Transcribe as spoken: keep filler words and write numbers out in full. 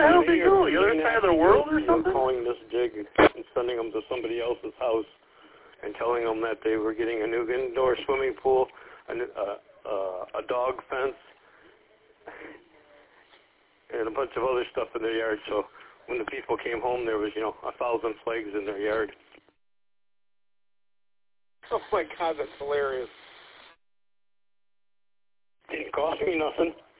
hell did they go? The other side of the world or something? Calling this jig and sending them to somebody else's house and telling them that they were getting a new indoor swimming pool, a, uh, uh, a dog fence, and a bunch of other stuff in their yard. So when the people came home, there was, you know, a thousand flags in their yard. Oh, my God, that's hilarious. Didn't cost me nothing.